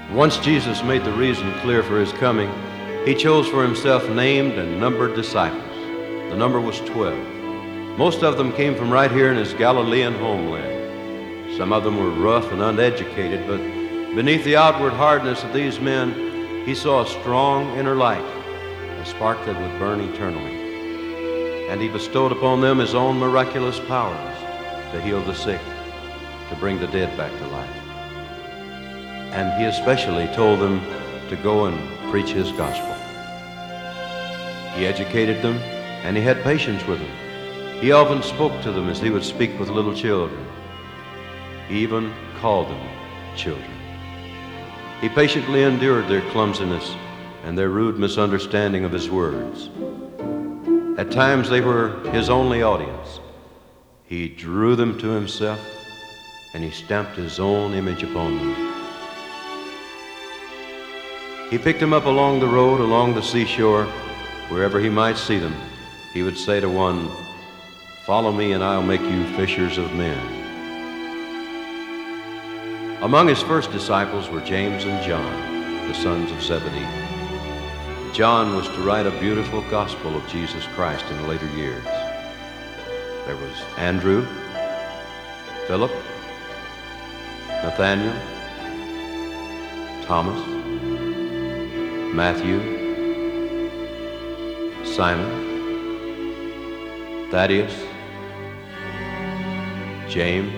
Once Jesus made the reason clear for his coming, he chose for himself named and numbered disciples. The number was 12. Most of them came from right here in his Galilean homeland. Some of them were rough and uneducated, but beneath the outward hardness of these men, he saw a strong inner light, a spark that would burn eternally. And he bestowed upon them his own miraculous powers to heal the sick, to bring the dead back to life. And he especially told them to go and preach his gospel. He educated them, and he had patience with them. He often spoke to them as he would speak with little children. He even called them children. He patiently endured their clumsiness and their rude misunderstanding of his words. At times they were his only audience. He drew them to himself, and he stamped his own image upon them. He picked them up along the road, along the seashore, wherever he might see them. He would say to one, "Follow me and I'll make you fishers of men." Among his first disciples were James and John, the sons of Zebedee. John was to write a beautiful gospel of Jesus Christ in later years. There was Andrew, Philip, Nathaniel, Thomas, Matthew, Simon, Thaddeus, James,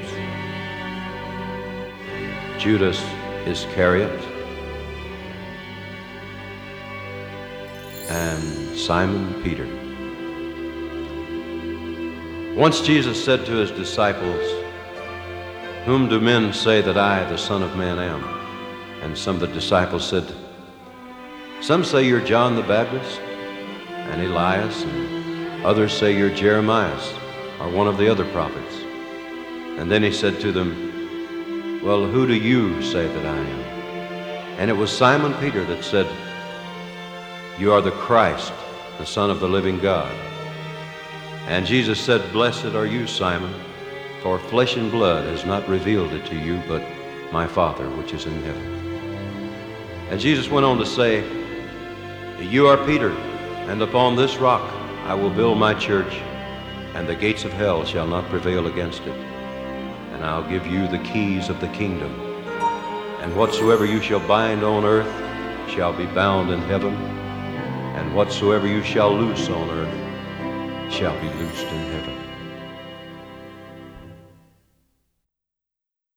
Judas Iscariot, and Simon Peter. Once Jesus said to his disciples, "Whom do men say that I, the Son of Man, am?" And some of the disciples said, "Some say you're John the Baptist, and Elias, and others say you're Jeremiah, or one of the other prophets." And then he said to them, "Well, who do you say that I am?" And it was Simon Peter that said, "You are the Christ, the Son of the living God." And Jesus said, "Blessed are you, Simon, for flesh and blood has not revealed it to you, but my Father which is in heaven." And Jesus went on to say, "You are Peter, and upon this rock I will build my church, and the gates of hell shall not prevail against it. And I'll give you the keys of the kingdom. And whatsoever you shall bind on earth shall be bound in heaven, and whatsoever you shall loose on earth shall be loosed in heaven."